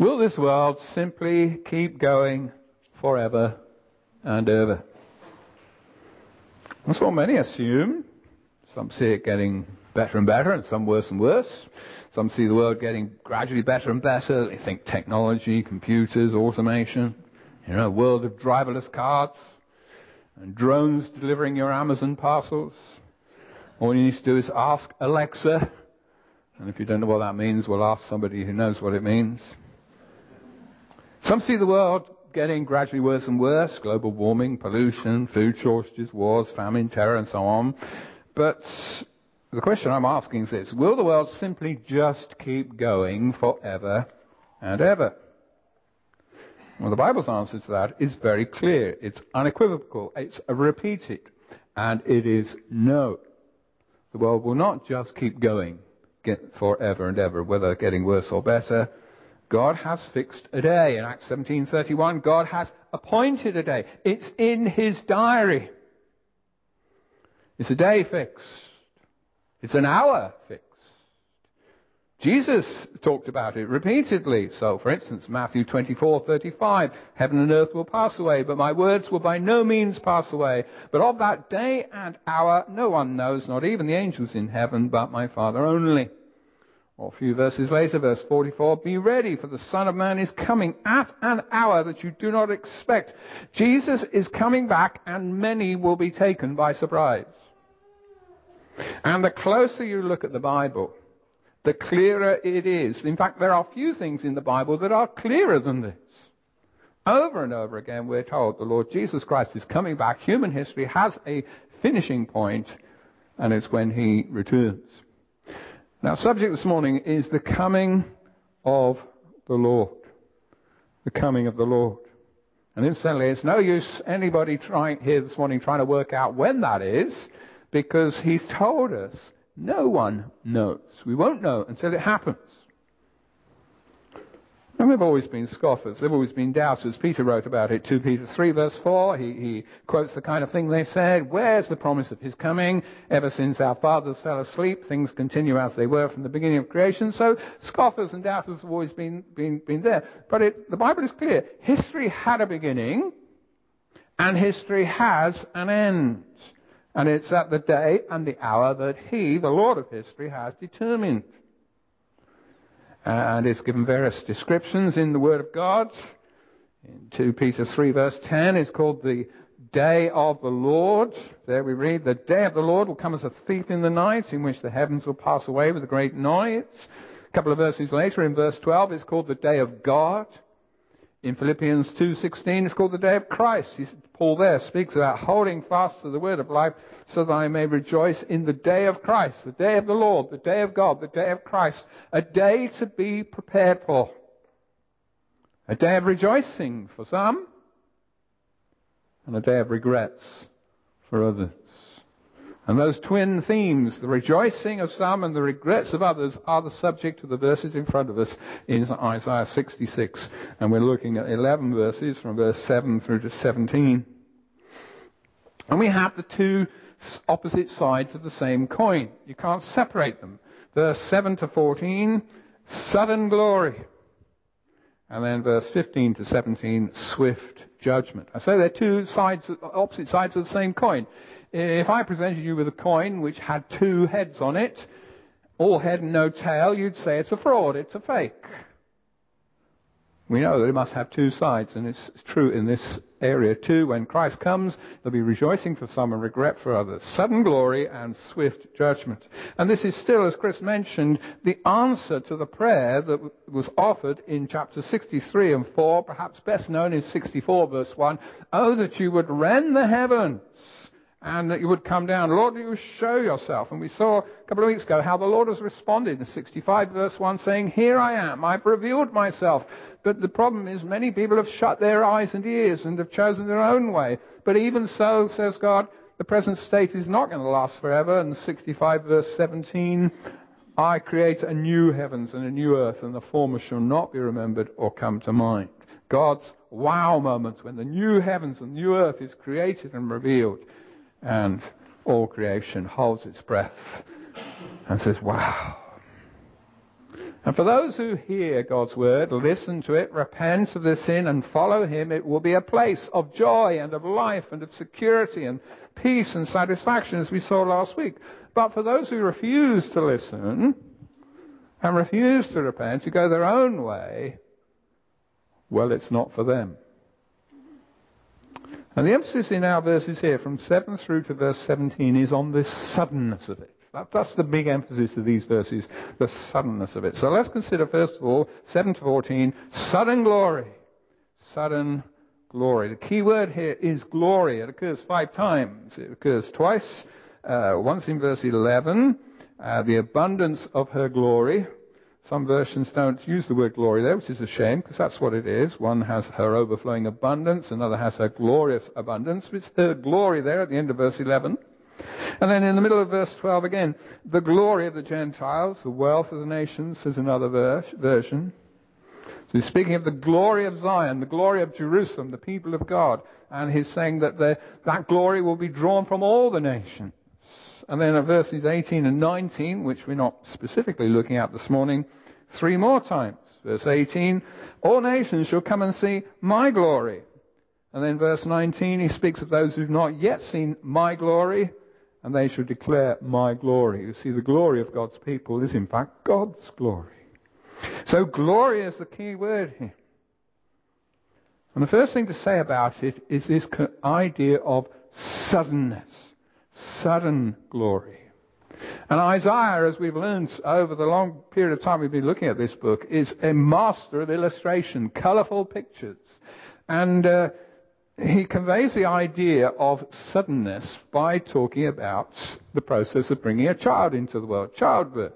Will this world simply keep going forever and ever? That's what many assume. Some see it getting better and better, and some worse and worse. Some see the world getting gradually better and better. They think technology, computers, automation, a world of driverless cars and drones delivering your Amazon parcels. All you need to do is ask Alexa. And if you don't know what that means, we'll ask somebody who knows what it means. Some see the world getting gradually worse and worse. Global warming, pollution, food shortages, wars, famine, terror, and so on. But the question I'm asking is this: will the world simply just keep going forever and ever? Well, the Bible's answer to that is very clear. It's unequivocal. It's repeated. And it is no. The world will not just keep going forever and ever, whether getting worse or better. God has fixed a day. In Acts 17:31, God has appointed a day. It's in His diary. It's a day fixed. It's an hour fixed. Jesus talked about it repeatedly. So, for instance, Matthew 24:35, heaven and earth will pass away, but my words will by no means pass away. But of that day and hour no one knows, not even the angels in heaven, but my Father only. Or a few verses later, verse 44, be ready, for the Son of Man is coming at an hour that you do not expect. Jesus is coming back, and many will be taken by surprise. And the closer you look at the Bible, the clearer it is. In fact, there are few things in the Bible that are clearer than this. Over and over again, we're told the Lord Jesus Christ is coming back. Human history has a finishing point, and it's when He returns. Now, subject this morning is the coming of the Lord. The coming of the Lord. And incidentally, it's no use anybody here this morning trying to work out when that is, because He's told us no one knows. We won't know until it happens. And they've always been scoffers. They've always been doubters. Peter wrote about it, 2 Peter 3 verse 4. He quotes the kind of thing they said. Where's the promise of His coming? Ever since our fathers fell asleep, things continue as they were from the beginning of creation. So scoffers and doubters have always been there. But the Bible is clear. History had a beginning, and history has an end. And it's at the day and the hour that He, the Lord of history, has determined. And it's given various descriptions in the Word of God. In 2 Peter 3 verse 10, it's called the day of the Lord. There we read, the day of the Lord will come as a thief in the night, in which the heavens will pass away with a great noise. A couple of verses later, in verse 12, it's called the day of God. In Philippians 2:16, it's called the day of Christ. Paul there speaks about holding fast to the word of life so that I may rejoice in the day of Christ, the day of the Lord, the day of God, the day of Christ. A day to be prepared for. A day of rejoicing for some, and a day of regrets for others. And those twin themes, the rejoicing of some and the regrets of others, are the subject of the verses in front of us in Isaiah 66. And we're looking at 11 verses from verse 7 through to 17. And we have the two opposite sides of the same coin. You can't separate them. Verse 7 to 14, sudden glory. And then verse 15 to 17, swift judgment. I say they're two sides, opposite sides of the same coin. If I presented you with a coin which had two heads on it, all head and no tail, you'd say it's a fraud, it's a fake. We know that it must have two sides, and it's true in this area too. When Christ comes, there'll be rejoicing for some and regret for others. Sudden glory and swift judgment. And this is still, as Chris mentioned, the answer to the prayer that was offered in chapter 63 and 4, perhaps best known in 64 verse 1. Oh, that you would rend the heavens, and that you would come down. Lord, you show yourself. And we saw a couple of weeks ago how the Lord has responded in 65 verse 1, saying, here I am, I've revealed myself. But the problem is many people have shut their eyes and ears and have chosen their own way. But even so, says God, the present state is not going to last forever. And 65 verse 17, I create a new heavens and a new earth, and the former shall not be remembered or come to mind. God's wow moment when the new heavens and new earth is created and revealed. And all creation holds its breath and says, wow. And for those who hear God's word, listen to it, repent of their sin and follow him, it will be a place of joy and of life and of security and peace and satisfaction, as we saw last week. But for those who refuse to listen and refuse to repent, who go their own way, well, it's not for them. And the emphasis in our verses here, from 7 through to verse 17, is on this suddenness of it. That's the big emphasis of these verses, the suddenness of it. So let's consider, first of all, 7 to 14, sudden glory. Sudden glory. The key word here is glory. It occurs 5 times. It occurs twice, once in verse 11, the abundance of her glory. Some versions don't use the word glory there, which is a shame, because that's what it is. One has her overflowing abundance, another has her glorious abundance. It's her glory there at the end of verse 11. And then in the middle of verse 12 again, the glory of the Gentiles, the wealth of the nations, is another version. So he's speaking of the glory of Zion, the glory of Jerusalem, the people of God. And he's saying that that glory will be drawn from all the nations. And then in verses 18 and 19, which we're not specifically looking at this morning, 3 more times. Verse 18, all nations shall come and see my glory. And then verse 19, he speaks of those who've not yet seen my glory, and they shall declare my glory. You see, the glory of God's people is in fact God's glory. So glory is the key word here. And the first thing to say about it is this idea of suddenness. Sudden glory. And Isaiah, as we've learned over the long period of time we've been looking at this book, is a master of illustration, colourful pictures. And he conveys the idea of suddenness by talking about the process of bringing a child into the world, childbirth.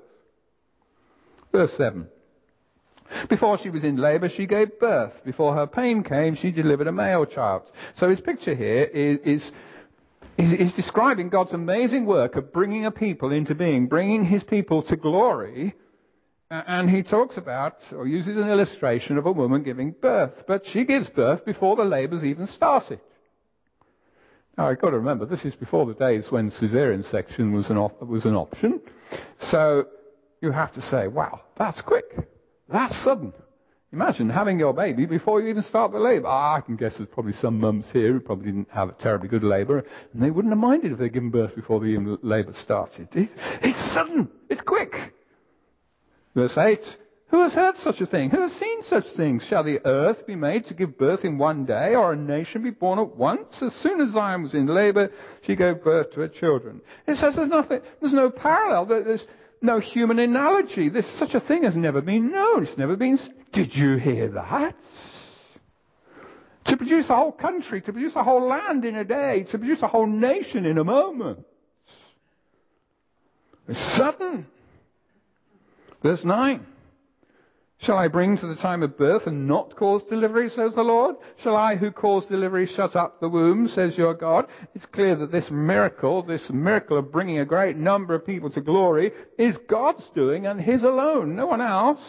Verse 7. Before she was in labour, she gave birth. Before her pain came, she delivered a male child. So his picture here is describing God's amazing work of bringing a people into being, bringing his people to glory. And he talks about, or uses an illustration of a woman giving birth. But she gives birth before the labours even started. Now, I've got to remember, this is before the days when caesarean section was an option. So you have to say, wow, that's quick. That's sudden. Imagine having your baby before you even start the labour. I can guess there's probably some mums here who probably didn't have a terribly good labour, and they wouldn't have minded if they'd given birth before the labour started. It's sudden. It's quick. Verse 8, who has heard such a thing? Who has seen such things? Shall the earth be made to give birth in one day, or a nation be born at once? As soon as Zion was in labour, she gave birth to her children. It says there's no parallel, there's no human analogy. Such a thing has never been known. It's never been. Did you hear that? To produce a whole country, to produce a whole land in a day, to produce a whole nation in a moment. It's sudden. Verse 9. Shall I bring to the time of birth and not cause delivery, says the Lord? Shall I who cause delivery shut up the womb, says your God? It's clear that this miracle of bringing a great number of people to glory, is God's doing and his alone, no one else.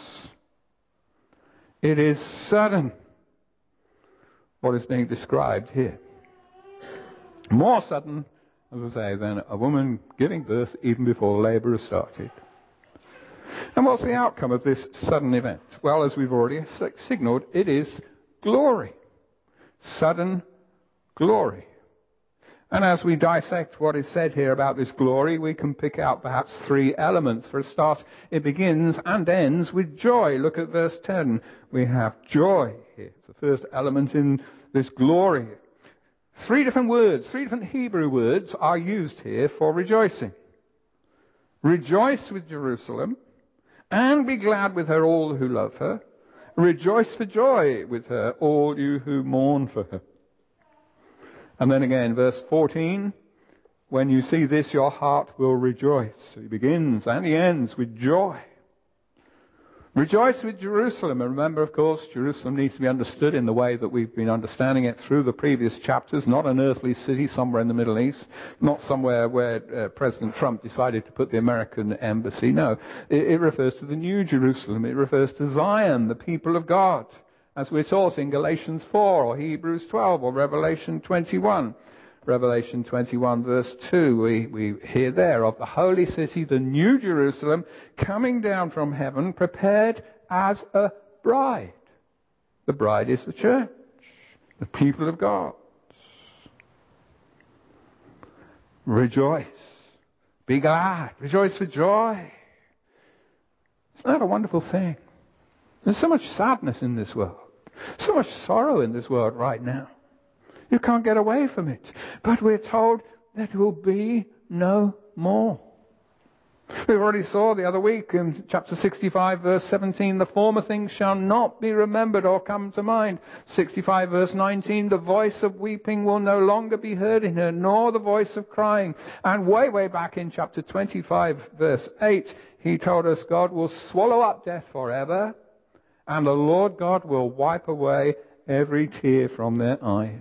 It is sudden, what is being described here. More sudden, as I say, than a woman giving birth even before labour has started. And what's the outcome of this sudden event? Well, as we've already signalled, it is glory. Sudden glory. And as we dissect what is said here about this glory, we can pick out perhaps 3 elements. For a start, it begins and ends with joy. Look at verse 10. We have joy here. It's the first element in this glory. 3 different words, 3 different Hebrew words are used here for rejoicing. Rejoice with Jerusalem, and be glad with her, all who love her. Rejoice for joy with her, all you who mourn for her. And then again, verse 14, when you see this, your heart will rejoice. So he begins and he ends with joy. Rejoice with Jerusalem. And remember, of course, Jerusalem needs to be understood in the way that we've been understanding it through the previous chapters. Not an earthly city somewhere in the Middle East. Not somewhere where President Trump decided to put the American embassy. No, it refers to the New Jerusalem. It refers to Zion, the people of God, as we're taught in Galatians 4 or Hebrews 12 or Revelation 21. Revelation 21 verse 2, we hear there of the holy city, the new Jerusalem, coming down from heaven, prepared as a bride. The bride is the church, the people of God. Rejoice. Be glad. Rejoice for joy. Isn't that a wonderful thing? There's so much sadness in this world. So much sorrow in this world right now. You can't get away from it. But we're told that will be no more. We already saw the other week in chapter 65 verse 17, the former things shall not be remembered or come to mind. 65 verse 19, the voice of weeping will no longer be heard in her, nor the voice of crying. And way back in chapter 25 verse 8, he told us God will swallow up death forever, and the Lord God will wipe away every tear from their eyes.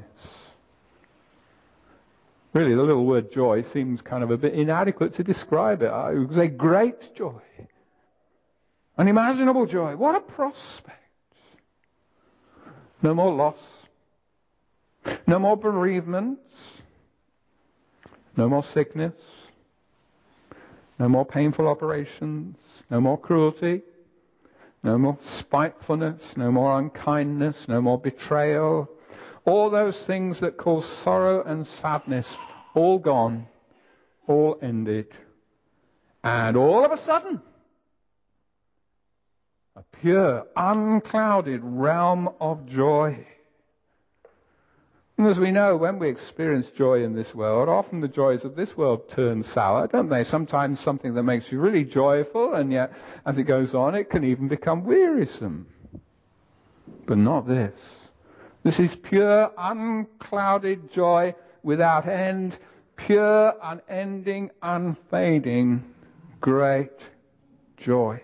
Really, the little word joy seems kind of a bit inadequate to describe it. I would say great joy. Unimaginable joy. What a prospect. No more loss. No more bereavements. No more sickness. No more painful operations. No more cruelty. No more spitefulness. No more unkindness. No more betrayal. All those things that cause sorrow and sadness, all gone, all ended. And all of a sudden, a pure, unclouded realm of joy. And as we know, when we experience joy in this world, often the joys of this world turn sour, don't they? Sometimes something that makes you really joyful, and yet, as it goes on, it can even become wearisome. But not this. This is pure, unclouded joy without end, pure, unending, unfading, great joy.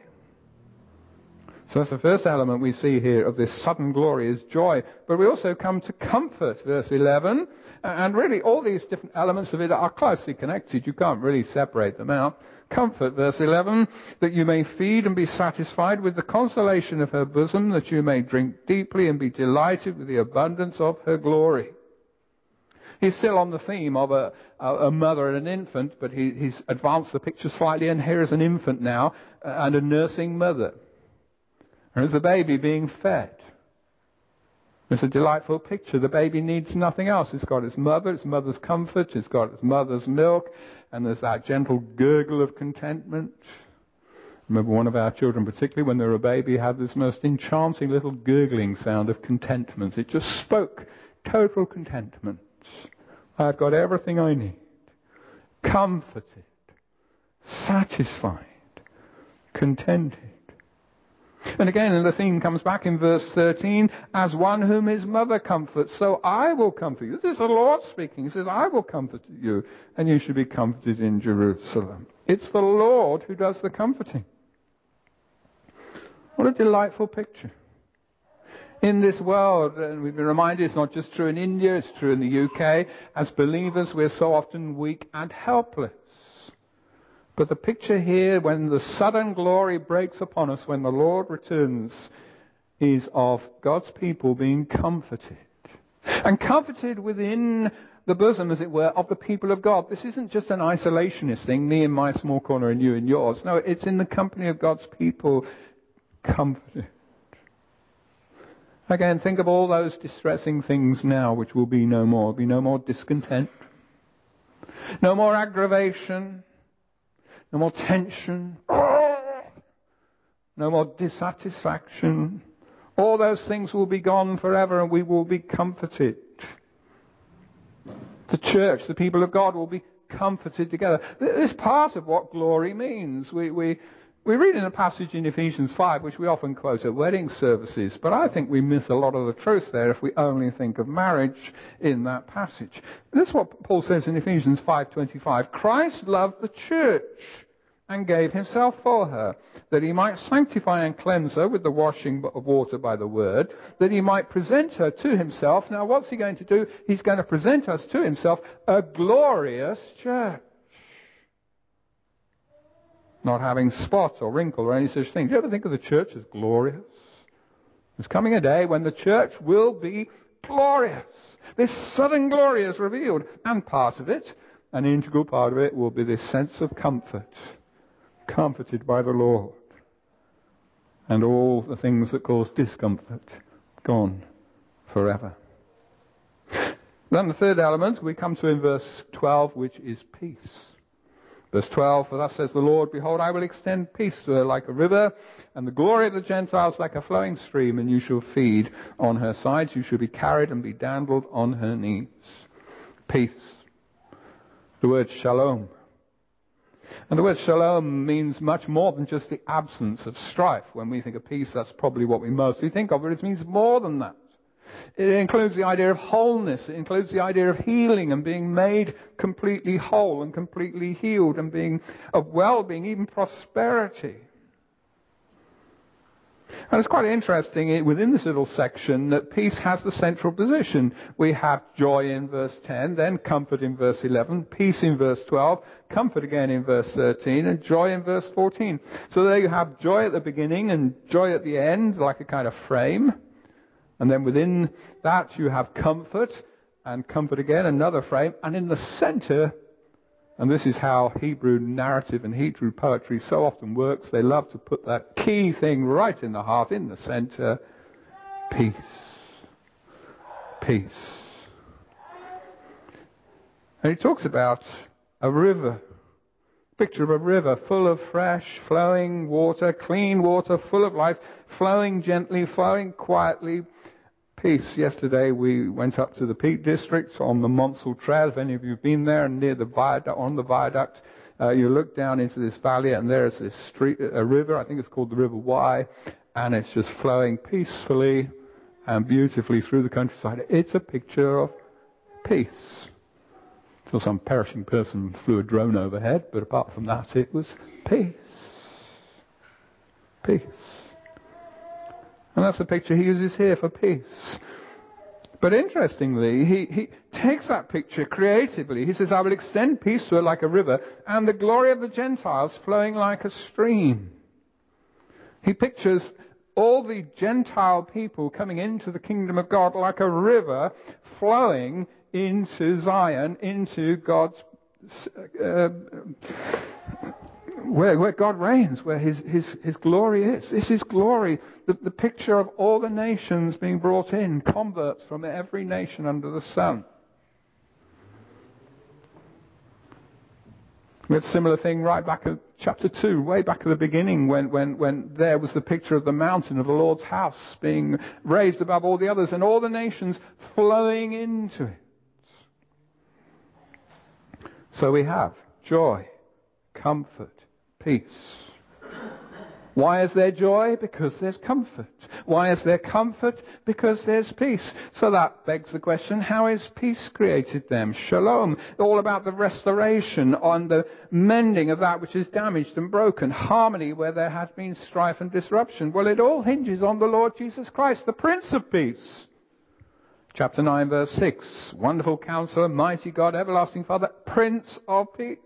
So that's the first element we see here of this sudden glory is joy. But we also come to comfort, verse 11. And really all these different elements of it are closely connected. You can't really separate them out. Comfort, verse 11, that you may feed and be satisfied with the consolation of her bosom, that you may drink deeply and be delighted with the abundance of her glory. He's still on the theme of a mother and an infant, but he's advanced the picture slightly, and here is an infant now and a nursing mother. There's the baby being fed. It's a delightful picture. The baby needs nothing else. It's got its mother's comfort, it's got its mother's milk, and there's that gentle gurgle of contentment. Remember one of our children, particularly when they were a baby, had this most enchanting little gurgling sound of contentment. It just spoke total contentment. I've got everything I need. Comforted, satisfied, contented. And again, the theme comes back in verse 13, as one whom his mother comforts, so I will comfort you. This is the Lord speaking. He says, I will comfort you, and you should be comforted in Jerusalem. It's the Lord who does the comforting. What a delightful picture. In this world, and we've been reminded it's not just true in India, it's true in the UK, as believers we're so often weak and helpless. But the picture here, when the sudden glory breaks upon us, when the Lord returns, is of God's people being comforted. And comforted within the bosom, as it were, of the people of God. This isn't just an isolationist thing, me in my small corner and you in yours. No, it's in the company of God's people, comforted. Again, think of all those distressing things now which will be no more. Be no more discontent. No more aggravation. No more tension. No more dissatisfaction. All those things will be gone forever and we will be comforted. The church, the people of God, will be comforted together. This is part of what glory means. We read in a passage in Ephesians 5, which we often quote at wedding services, but I think we miss a lot of the truth there if we only think of marriage in that passage. This is what Paul says in Ephesians 5:25. Christ loved the church and gave himself for her, that he might sanctify and cleanse her with the washing of water by the word, that he might present her to himself. Now what's he going to do? He's going to present us to himself a glorious church. Not having spot or wrinkle or any such thing. Do you ever think of the church as glorious? There's coming a day when the church will be glorious. This sudden glory is revealed. And part of it, an integral part of it, will be this sense of comfort. Comforted by the Lord. And all the things that cause discomfort, gone forever. Then the third element we come to in verse 12, which is peace. Verse 12, for thus says the Lord, behold, I will extend peace to her like a river, and the glory of the Gentiles like a flowing stream, and you shall feed on her sides, you shall be carried and be dandled on her knees. Peace. The word shalom. And the word shalom means much more than just the absence of strife. When we think of peace, that's probably what we mostly think of, but it means more than that. It includes the idea of wholeness. It includes the idea of healing and being made completely whole and completely healed and being of well-being, even prosperity. And it's quite interesting within this little section that peace has the central position. We have joy in verse 10, then comfort in verse 11, peace in verse 12, comfort again in verse 13, and joy in verse 14. So there you have joy at the beginning and joy at the end, like a kind of frame. And then within that you have comfort, and comfort again, another frame. And in the center, and this is how Hebrew narrative and Hebrew poetry so often works, they love to put that key thing right in the heart, in the center, peace. Peace. And he talks about a river. Picture of a river full of fresh, flowing water, clean water, full of life, flowing gently, flowing quietly. Peace. Yesterday we went up to the Peak District on the Monsell Trail. If any of you have been there, and near the viaduct, on the viaduct, you look down into this valley, and there's this a river. I think it's called the River Wye, and it's just flowing peacefully and beautifully through the countryside. It's a picture of peace. Till some perishing person flew a drone overhead, but apart from that, it was peace. Peace. And that's the picture he uses here for peace. But interestingly, he takes that picture creatively. He says, I will extend peace to her like a river, and the glory of the Gentiles flowing like a stream. He pictures all the Gentile people coming into the kingdom of God like a river flowing into Zion, into God's where God reigns, where His glory is. This is glory, the picture of all the nations being brought in, converts from every nation under the sun. We had a similar thing right back at chapter 2, way back at the beginning, when there was the picture of the mountain of the Lord's house being raised above all the others, and all the nations flowing into it. So we have joy, comfort, peace. Why is there joy? Because there's comfort. Why is there comfort? Because there's peace. So that begs the question, how is peace created then? Shalom, all about the restoration on the mending of that which is damaged and broken. Harmony where there has been strife and disruption. Well, it all hinges on the Lord Jesus Christ, the Prince of Peace. Chapter 9, verse 6. Wonderful Counselor, Mighty God, Everlasting Father, Prince of Peace.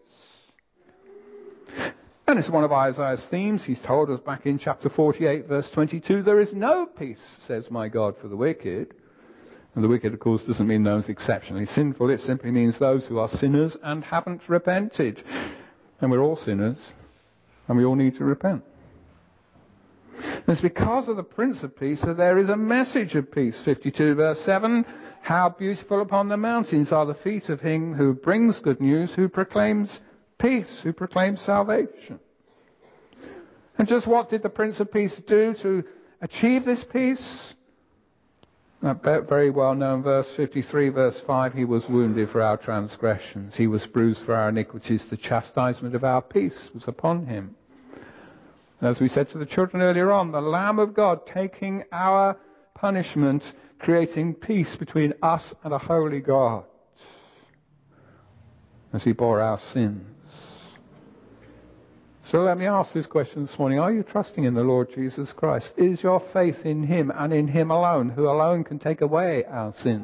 And it's one of Isaiah's themes. He's told us back in chapter 48, verse 22, there is no peace, says my God, for the wicked. And the wicked, of course, doesn't mean those exceptionally sinful. It simply means those who are sinners and haven't repented. And we're all sinners, and we all need to repent. And it's because of the Prince of Peace that there is a message of peace. 52, verse 7, how beautiful upon the mountains are the feet of him who brings good news, who proclaims peace, who proclaims salvation. And just what did the Prince of Peace do to achieve this peace? That very well known verse 53, verse 5, he was wounded for our transgressions, he was bruised for our iniquities, the chastisement of our peace was upon him. As we said to the children earlier on, the Lamb of God taking our punishment, creating peace between us and a holy God as he bore our sins. So let me ask this question this morning. Are you trusting in the Lord Jesus Christ? Is your faith in him and in him alone, who alone can take away our sins?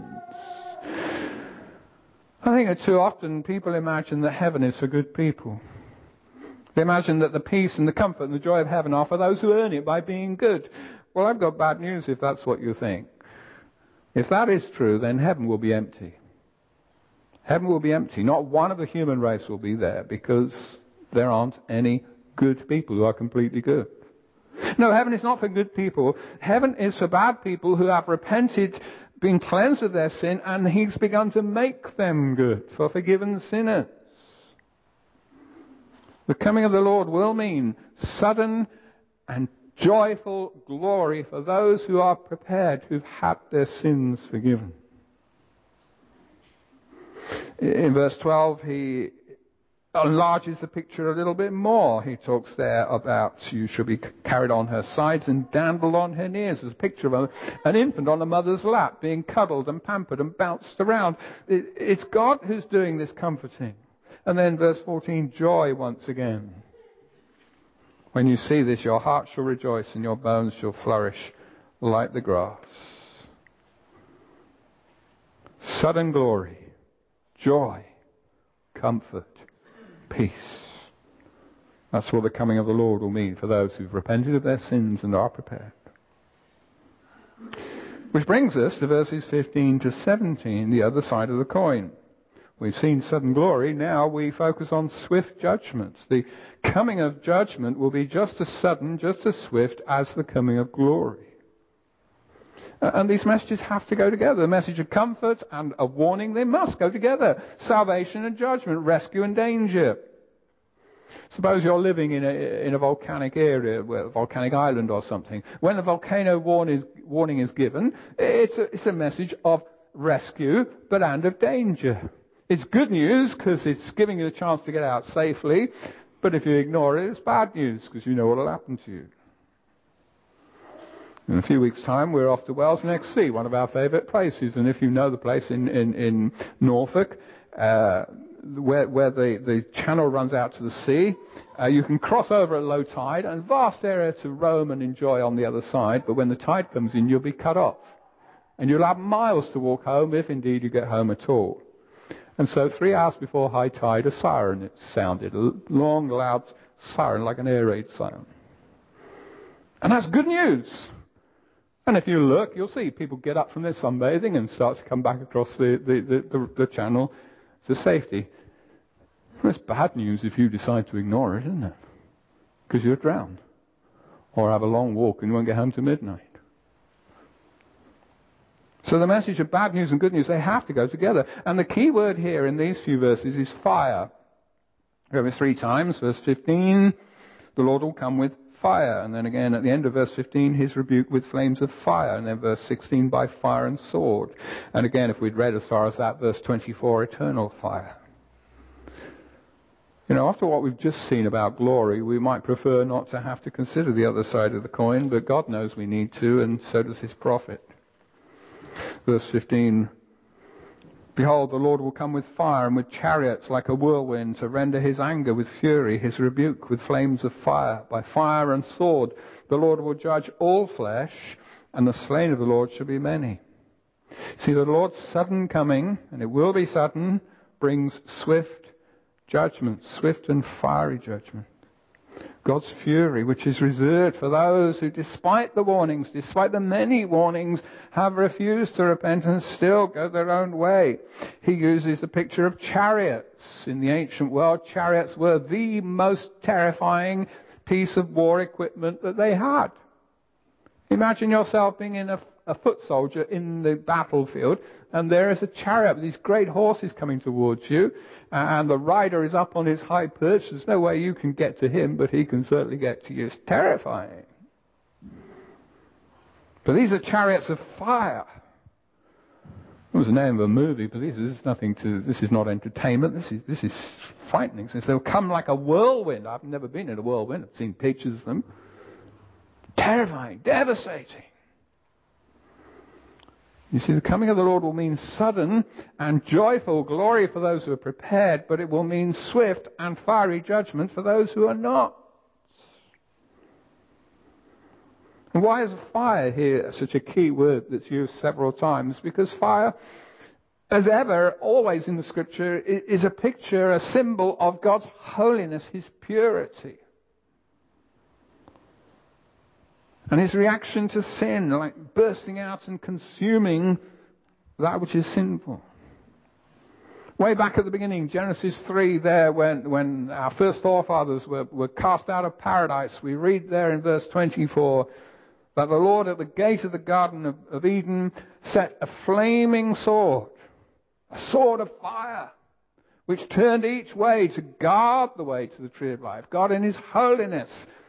I think that too often people imagine that heaven is for good people. They imagine that the peace and the comfort and the joy of heaven are for those who earn it by being good. Well, I've got bad news if that's what you think. If that is true, then heaven will be empty. Heaven will be empty. Not one of the human race will be there, because there aren't any good people who are completely good. No, heaven is not for good people. Heaven is for bad people who have repented, been cleansed of their sin, and He's begun to make them good, for forgiven sinners. The coming of the Lord will mean sudden and joyful glory for those who are prepared, who've had their sins forgiven. In verse 12, he enlarges the picture a little bit more. He talks there about you shall be carried on her sides and dandled on her knees. There's a picture of an infant on a mother's lap being cuddled and pampered and bounced around. It's God who's doing this comforting. And then verse 14, joy once again. When you see this, your heart shall rejoice and your bones shall flourish like the grass. Sudden glory, joy, comfort, peace. That's what the coming of the Lord will mean for those who've repented of their sins and are prepared. Which brings us to verses 15 to 17, the other side of the coin. We've seen sudden glory, now we focus on swift judgments. The coming of judgment will be just as sudden, just as swift as the coming of glory. And these messages have to go together. The message of comfort and of warning, they must go together. Salvation and judgment, rescue and danger. Suppose you're living in a volcanic area, a volcanic island or something. When the volcano warning is given, it's a message of rescue, but and of danger. It's good news because it's giving you a chance to get out safely, but if you ignore it, it's bad news because you know what will happen to you. In a few weeks' time, we're off to Wells Next Sea, one of our favourite places. And if you know the place in Norfolk, where the channel runs out to the sea, you can cross over at low tide, and vast area to roam and enjoy on the other side. But when the tide comes in, you'll be cut off. And you'll have miles to walk home, if indeed you get home at all. And so 3 hours before high tide, a siren sounded. A long, loud siren, like an air raid siren. And that's good news. And if you look, you'll see people get up from their sunbathing and start to come back across the channel to safety. Well, it's bad news if you decide to ignore it, isn't it? Because you'll drown. Or have a long walk and you won't get home till midnight. So the message of bad news and good news, they have to go together. And the key word here in these few verses is fire. Over 3 times, verse 15, the Lord will come with fire. And then again at the end of verse 15, his rebuke with flames of fire. And then verse 16, by fire and sword. And again, if we'd read as far as that, verse 24, eternal fire. You know, after what we've just seen about glory, we might prefer not to have to consider the other side of the coin, but God knows we need to, and so does his prophet. Verse 15, behold, the Lord will come with fire and with chariots like a whirlwind to render his anger with fury, his rebuke with flames of fire. By fire and sword the Lord will judge all flesh, and the slain of the Lord shall be many. See, the Lord's sudden coming, and it will be sudden, brings swift judgment, swift and fiery judgment. God's fury, which is reserved for those who, despite the warnings, despite the many warnings, have refused to repent and still go their own way. He uses the picture of chariots. In the ancient world, chariots were the most terrifying piece of war equipment that they had. Imagine yourself being in a foot soldier in the battlefield, and there is a chariot with these great horses coming towards you, and the rider is up on his high perch. There's no way you can get to him, but he can certainly get to you. It's terrifying. But these are chariots of fire. It was the name of a movie, but this is not entertainment. This is frightening. Since they'll come like a whirlwind. I've never been in a whirlwind. I've seen pictures of them. Terrifying, devastating. You see, the coming of the Lord will mean sudden and joyful glory for those who are prepared, but it will mean swift and fiery judgment for those who are not. And why is fire here such a key word that's used several times? Because fire, as ever, always in the Scripture, is a picture, a symbol of God's holiness, his purity. And his reaction to sin, like bursting out and consuming that which is sinful. Way back at the beginning, Genesis 3 there, when our first forefathers were cast out of paradise, we read there in verse 24 that the Lord at the gate of the Garden of Eden set a flaming sword, a sword of fire, which turned each way to guard the way to the tree of life. God in His holiness.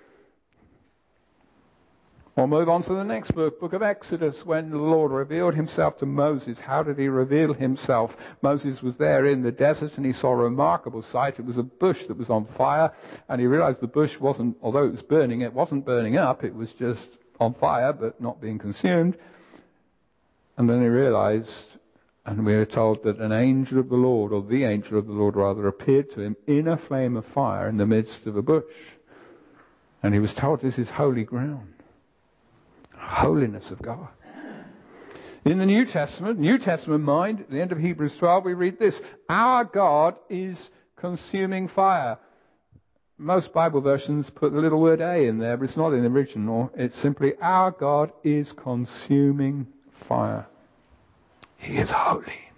We'll move on to the next book of Exodus, when the Lord revealed Himself to Moses. How did He reveal Himself? Moses was there in the desert and he saw a remarkable sight. It was a bush that was on fire, and he realized the bush wasn't, although it was burning, it wasn't burning up, it was just on fire but not being consumed. And then he realized, and we are told that an angel of the Lord, or the angel of the Lord rather, appeared to him in a flame of fire in the midst of a bush. And he was told, this is holy ground. Holiness of God. In the New Testament mind, at the end of Hebrews 12, we read this: our God is consuming fire. Most Bible versions put the little word A in there, but it's not in the original. It's simply, our God is consuming fire. He is holy.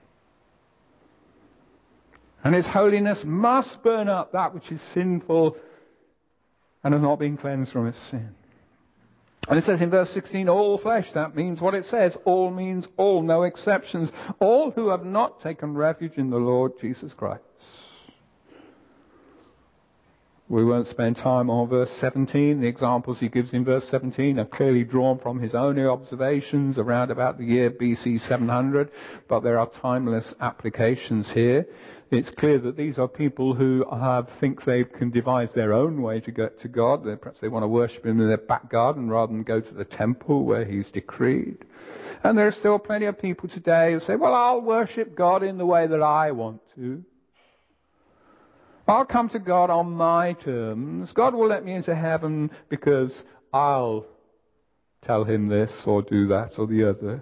And His holiness must burn up that which is sinful and has not been cleansed from its sin. And it says in verse 16, all flesh. That means what it says. All means all, no exceptions. All who have not taken refuge in the Lord Jesus Christ. We won't spend time on verse 17. The examples he gives in verse 17 are clearly drawn from his own observations around about the year BC 700, but there are timeless applications here. It's clear that these are people who think they can devise their own way to get to God. Perhaps they want to worship Him in their back garden rather than go to the temple where He's decreed. And there are still plenty of people today who say, well, I'll worship God in the way that I want to. I'll come to God on my terms. God will let me into heaven because I'll tell Him this or do that or the other.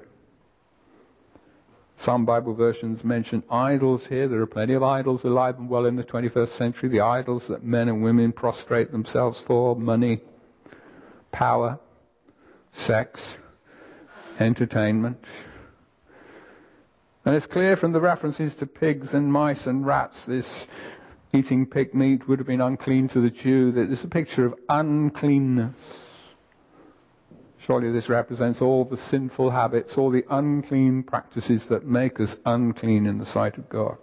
Some Bible versions mention idols here. There are plenty of idols alive and well in the 21st century. The idols that men and women prostrate themselves for: money, power, sex, entertainment. And it's clear from the references to pigs and mice and rats, this eating pig meat would have been unclean to the Jew. That is a picture of uncleanness. Surely this represents all the sinful habits, all the unclean practices that make us unclean in the sight of God.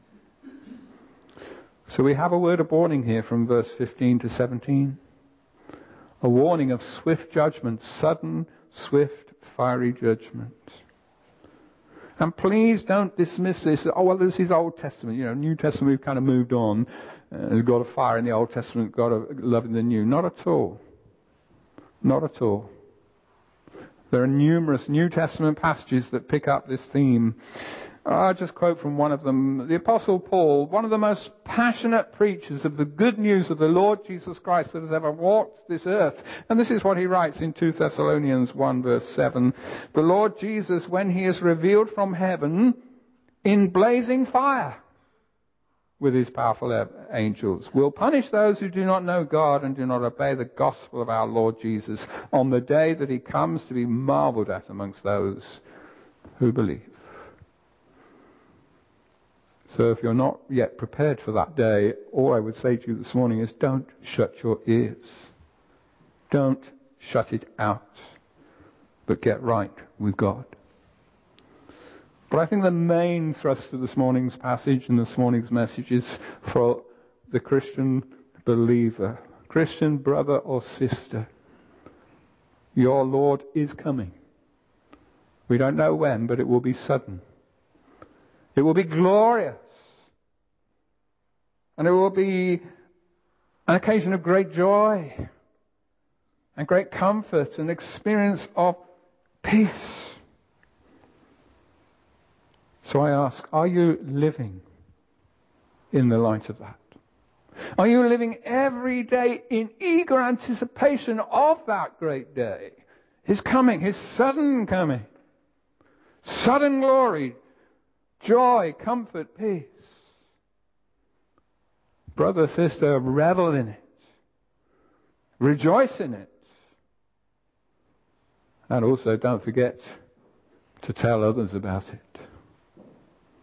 So we have a word of warning here from verse 15 to 17. A warning of swift judgment, sudden, swift, fiery judgment. And please don't dismiss this. Oh, well, this is Old Testament. New Testament, we've kind of moved on. We've got a fire in the Old Testament, got a love in the New. Not at all. Not at all. There are numerous New Testament passages that pick up this theme. I'll just quote from one of them. The Apostle Paul, one of the most passionate preachers of the good news of the Lord Jesus Christ that has ever walked this earth. And this is what he writes in 2 Thessalonians 1 verse 7. The Lord Jesus, when He is revealed from heaven in blazing fire with His powerful angels, will punish those who do not know God and do not obey the gospel of our Lord Jesus on the day that He comes to be marveled at amongst those who believe. So if you're not yet prepared for that day, all I would say to you this morning is don't shut your ears. Don't shut it out. But get right with God. But I think the main thrust of this morning's passage and this morning's message is for the Christian believer, Christian brother or sister. Your Lord is coming. We don't know when, but it will be sudden. It will be glorious. And it will be an occasion of great joy and great comfort and experience of peace. So I ask, are you living in the light of that? Are you living every day in eager anticipation of that great day? His coming, His sudden coming. Sudden glory, joy, comfort, peace. Brother, sister, revel in it. Rejoice in it. And also don't forget to tell others about it.